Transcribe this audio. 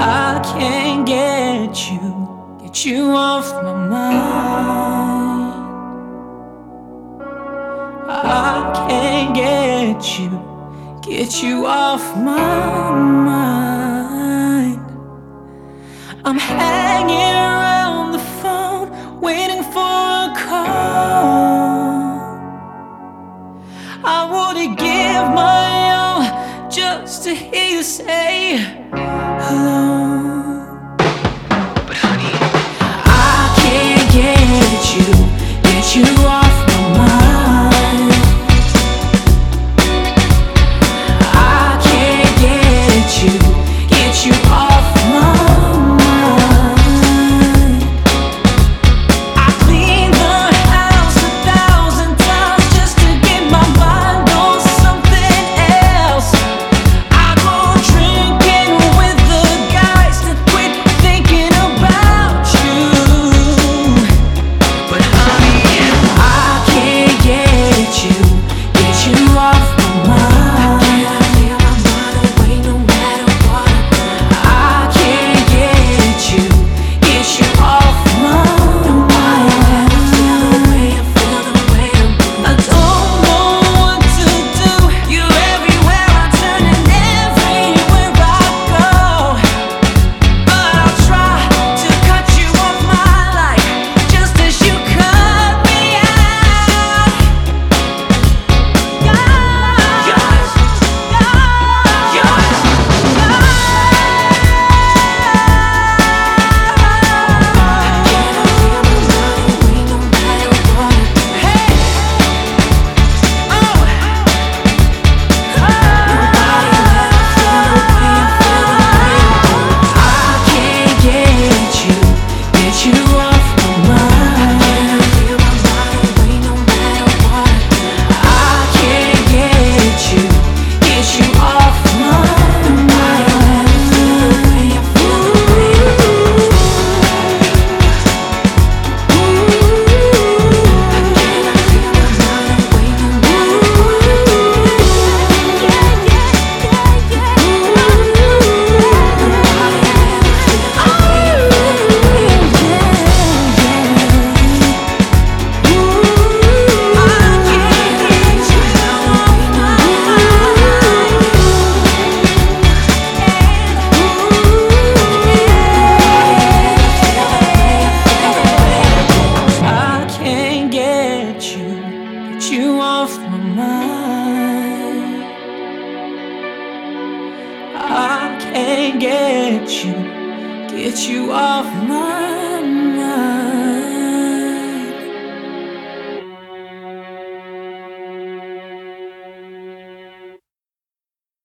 I can't get you off my mind. I can't get you off my mind. I'm hanging around the phone, waiting for a call. I would give my all just to hear you say hello. Get you off my mind. I can't get you off my mind. I clean the house 1,000 times just to get my mind on something else. I go drinking with the guys to quit thinking about you. But honey, I can't get you off my mind. I can't clear my mind away no matter what. I can't get you off my mind. I feel the way I feel the way I don't know what to do. You're everywhere I turn and everywhere I go. But I'll try to cut you off my life just as you cut me out. Get you off my mind. I feel my mind away no matter what. I can't get you off my mind. I feel the way I feel the way I feel. I feel my mind away no matter what. Get you off my mind. I can't get you off my